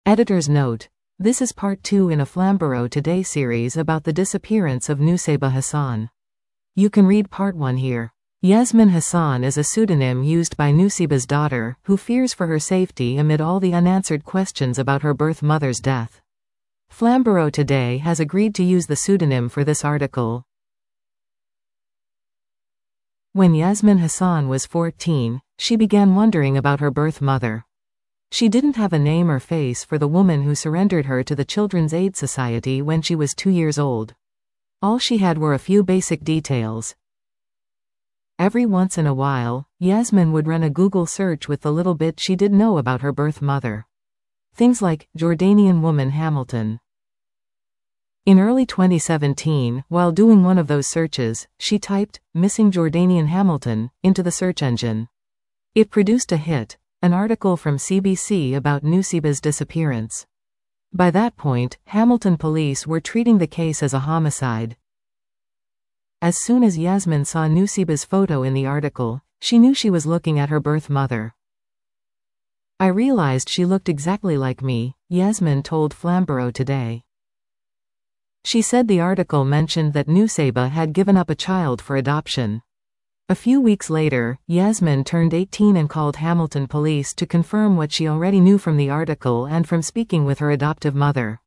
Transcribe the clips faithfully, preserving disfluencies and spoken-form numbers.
Editor's note: this is part two in a Flamborough Today series about the disappearance of Nusayba Hassan. You can read part one here. Yasmin Hassan is a pseudonym used by Nusayba's daughter, who fears for her safety amid all the unanswered questions about her birth mother's death. Flamborough Today has agreed to use the pseudonym for this article. When Yasmin Hassan was fourteen, she began wondering about her birth mother. She didn't have a name or face for the woman who surrendered her to the Children's Aid Society when she was two years old. All she had were a few basic details. Every once in a while, Yasmin would run a Google search with the little bit she did know about her birth mother. Things like, Jordanian woman Hamilton. In early twenty seventeen, while doing one of those searches, she typed, "Missing Jordanian Hamilton," into the search engine. It produced a hit, an article from C B C about Nusayba's disappearance. By that point, Hamilton police were treating the case as a homicide. As soon as Yasmin saw Nusayba's photo in the article, she knew she was looking at her birth mother. "I realized she looked exactly like me," Yasmin told Flamborough Today. She said the article mentioned that Nusayba had given up a child for adoption. A few weeks later, Yasmin turned eighteen and called Hamilton police to confirm what she already knew from the article and from speaking with her adoptive mother.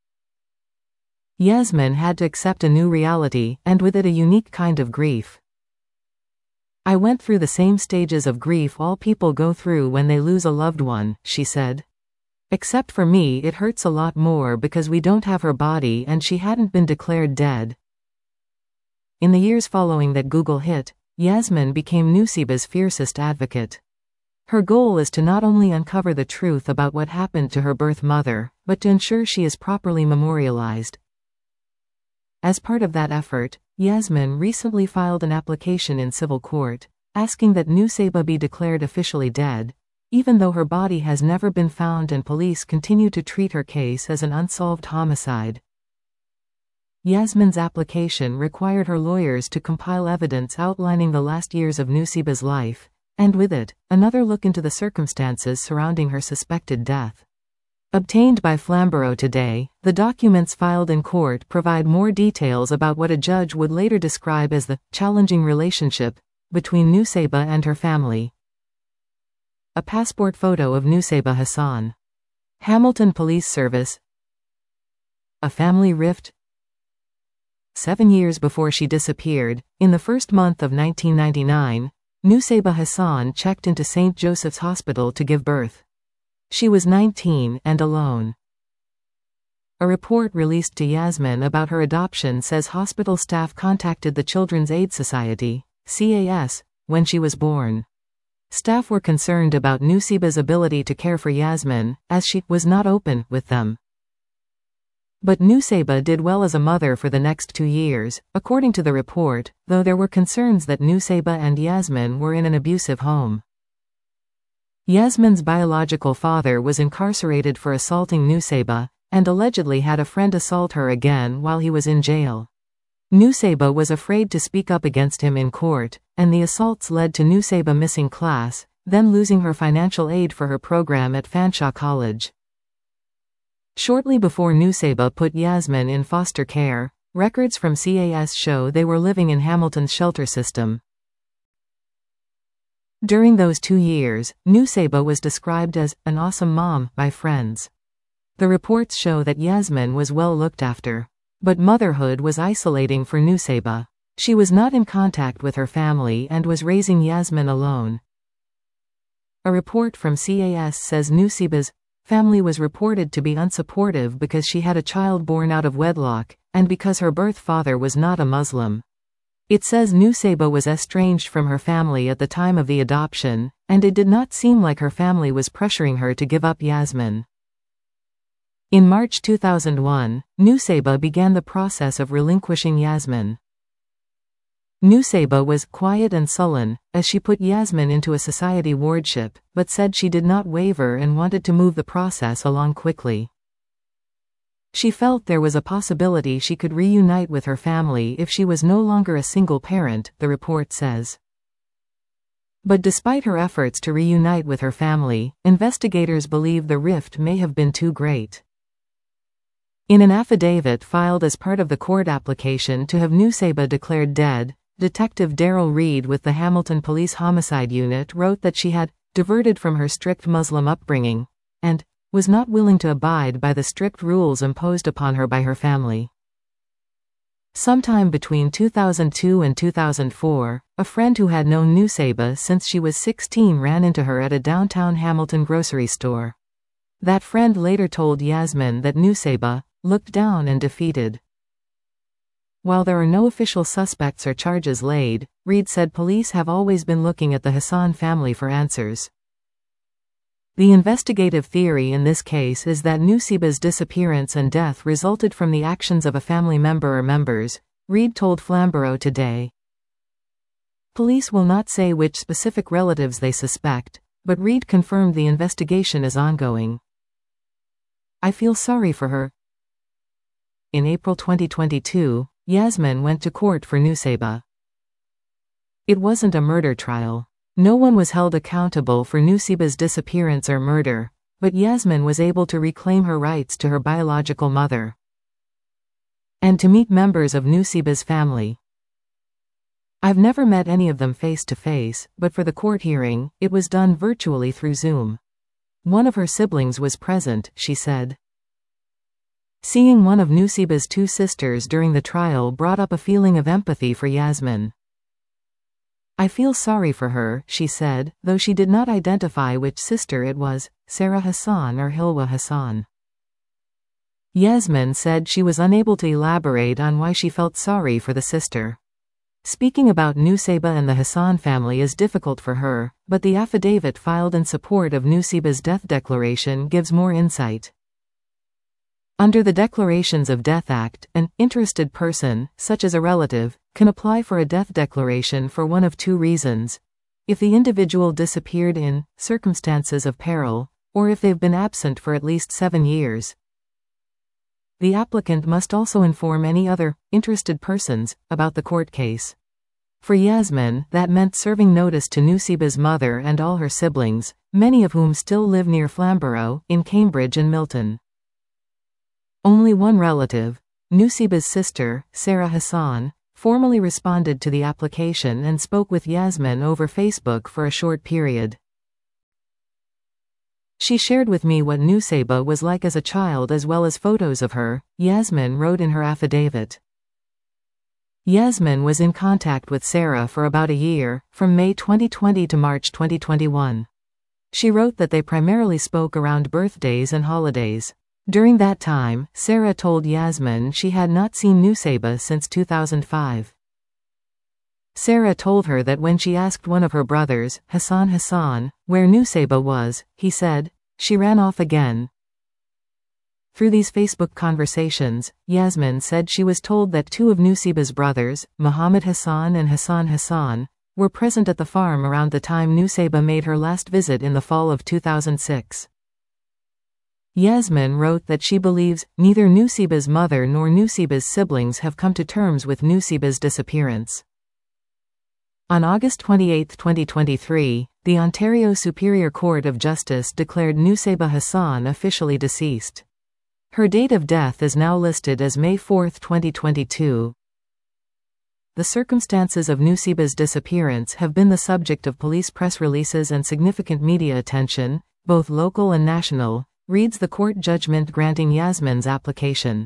Yasmin had to accept a new reality, and with it a unique kind of grief. "I went through the same stages of grief all people go through when they lose a loved one," she said. "Except for me, it hurts a lot more because we don't have her body and she hadn't been declared dead." In the years following that Google hit, Yasmin became Nusayba's fiercest advocate. Her goal is to not only uncover the truth about what happened to her birth mother, but to ensure she is properly memorialized. As part of that effort, Yasmin recently filed an application in civil court, asking that Nusayba be declared officially dead, even though her body has never been found and police continue to treat her case as an unsolved homicide. Yasmin's application required her lawyers to compile evidence outlining the last years of Nusayba's life, and with it, another look into the circumstances surrounding her suspected death. Obtained by Flamborough Today, the documents filed in court provide more details about what a judge would later describe as the challenging relationship between Nusayba and her family. A passport photo of Nusayba Hassan. Hamilton Police Service. A family rift. Seven years before she disappeared, in the first month of nineteen ninety-nine, Nusayba Hassan checked into Saint Joseph's Hospital to give birth. She was nineteen and alone. A report released to Yasmin about her adoption says hospital staff contacted the Children's Aid Society, C A S, when she was born. Staff were concerned about Nusayba's ability to care for Yasmin, as she was not open with them. But Nusayba did well as a mother for the next two years, according to the report, though there were concerns that Nusayba and Yasmin were in an abusive home. Yasmin's biological father was incarcerated for assaulting Nusayba, and allegedly had a friend assault her again while he was in jail. Nusayba was afraid to speak up against him in court, and the assaults led to Nusayba missing class, then losing her financial aid for her program at Fanshawe College. Shortly before Nusayba put Yasmin in foster care, records from C A S show they were living in Hamilton's shelter system. During those two years, Nusayba was described as an awesome mom by friends. The reports show that Yasmin was well looked after. But motherhood was isolating for Nusayba. She was not in contact with her family and was raising Yasmin alone. A report from C A S says Nusayba's family was reported to be unsupportive because she had a child born out of wedlock, and because her birth father was not a Muslim. It says Nusayba was estranged from her family at the time of the adoption, and it did not seem like her family was pressuring her to give up Yasmin. In March two thousand one, Nusayba began the process of relinquishing Yasmin. Nusayba was quiet and sullen, as she put Yasmin into a society wardship, but said she did not waver and wanted to move the process along quickly. She felt there was a possibility she could reunite with her family if she was no longer a single parent, the report says. But despite her efforts to reunite with her family, investigators believe the rift may have been too great. In an affidavit filed as part of the court application to have Nusseibeh declared dead, Detective Daryl Reed with the Hamilton Police Homicide Unit wrote that she had diverted from her strict Muslim upbringing and was not willing to abide by the strict rules imposed upon her by her family. Sometime between two thousand two and two thousand four, a friend who had known Nusseibeh since she was sixteen ran into her at a downtown Hamilton grocery store. That friend later told Yasmin that Nusseibeh looked down and defeated. While there are no official suspects or charges laid, Reed said police have always been looking at the Hassan family for answers. The investigative theory in this case is that Nusseibeh's disappearance and death resulted from the actions of a family member or members, Reed told Flamborough Today. Police will not say which specific relatives they suspect, but Reed confirmed the investigation is ongoing. I feel sorry for her. In April twenty twenty-two, Yasmin went to court for Nusseibeh. It wasn't a murder trial. No one was held accountable for Nusseibeh's disappearance or murder, but Yasmin was able to reclaim her rights to her biological mother and to meet members of Nusseibeh's family. I've never met any of them face to face, but for the court hearing, it was done virtually through Zoom. One of her siblings was present, she said. Seeing one of Nusseibeh's two sisters during the trial brought up a feeling of empathy for Yasmin. I feel sorry for her, she said, though she did not identify which sister it was, Sarah Hassan or Hilwa Hassan. Yasmin said she was unable to elaborate on why she felt sorry for the sister. Speaking about Nusseibeh and the Hassan family is difficult for her, but the affidavit filed in support of Nusseibeh's death declaration gives more insight. Under the Declarations of Death Act, an interested person, such as a relative, can apply for a death declaration for one of two reasons: if the individual disappeared in circumstances of peril, or if they've been absent for at least seven years. The applicant must also inform any other interested persons about the court case. For Yasmin, that meant serving notice to Nusseibeh's mother and all her siblings, many of whom still live near Flamborough, in Cambridge and Milton. Only one relative, Nusseibeh's sister, Sarah Hassan, formally responded to the application and spoke with Yasmin over Facebook for a short period. She shared with me what Nusseibeh was like as a child as well as photos of her, Yasmin wrote in her affidavit. Yasmin was in contact with Sarah for about a year, from May twenty twenty to March twenty twenty-one. She wrote that they primarily spoke around birthdays and holidays. During that time, Sarah told Yasmin she had not seen Nusseibeh since two thousand five. Sarah told her that when she asked one of her brothers, Hassan Hassan, where Nusseibeh was, he said, "She ran off again." Through these Facebook conversations, Yasmin said she was told that two of Nusseibeh's brothers, Muhammad Hassan and Hassan Hassan, were present at the farm around the time Nusseibeh made her last visit in the fall of two thousand six. Yasmin wrote that she believes neither Nusseibeh's mother nor Nusseibeh's siblings have come to terms with Nusseibeh's disappearance. On August twenty-eighth twenty twenty-three, the Ontario Superior Court of Justice declared Nusseibeh Hassan officially deceased. Her date of death is now listed as May fourth twenty twenty-two. The circumstances of Nusseibeh's disappearance have been the subject of police press releases and significant media attention, both local and national, reads the court judgment granting Yasmin's application.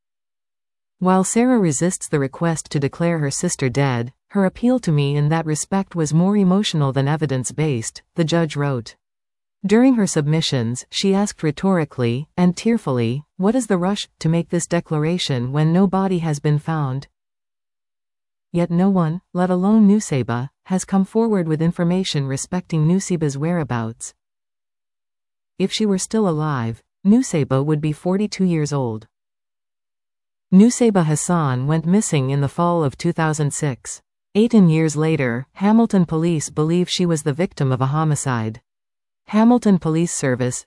While Sarah resists the request to declare her sister dead, her appeal to me in that respect was more emotional than evidence-based, the judge wrote. During her submissions, she asked rhetorically, and tearfully, what is the rush to make this declaration when no body has been found? Yet no one, let alone Nusseibeh, has come forward with information respecting Nusseibeh's whereabouts. If she were still alive, Nusseibeh would be forty-two years old. Nusseibeh Hassan went missing in the fall of two thousand six. Eighteen years later, Hamilton police believe she was the victim of a homicide. Hamilton Police Service.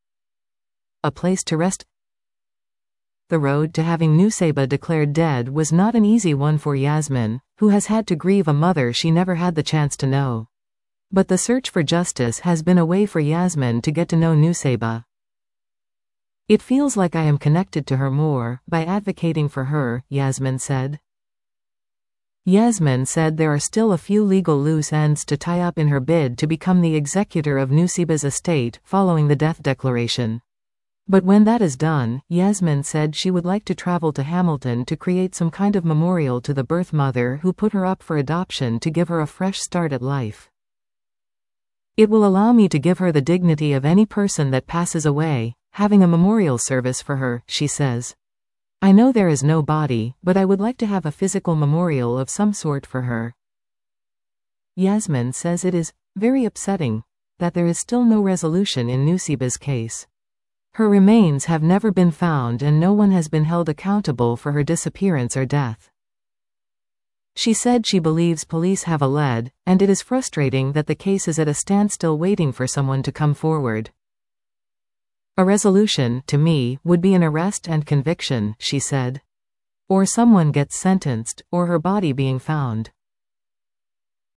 A place to rest. The road to having Nusseibeh declared dead was not an easy one for Yasmin, who has had to grieve a mother she never had the chance to know. But the search for justice has been a way for Yasmin to get to know Nusseibeh. It feels like I am connected to her more by advocating for her, Yasmin said. Yasmin said there are still a few legal loose ends to tie up in her bid to become the executor of Nuseeba's estate following the death declaration. But when that is done, Yasmin said she would like to travel to Hamilton to create some kind of memorial to the birth mother who put her up for adoption to give her a fresh start at life. It will allow me to give her the dignity of any person that passes away, having a memorial service for her, she says. I know there is no body, but I would like to have a physical memorial of some sort for her. Yasmin says it is very upsetting that there is still no resolution in Nuseeba's case. Her remains have never been found and no one has been held accountable for her disappearance or death. She said she believes police have a lead, and it is frustrating that the case is at a standstill waiting for someone to come forward. A resolution, to me, would be an arrest and conviction, she said. Or someone gets sentenced, or her body being found.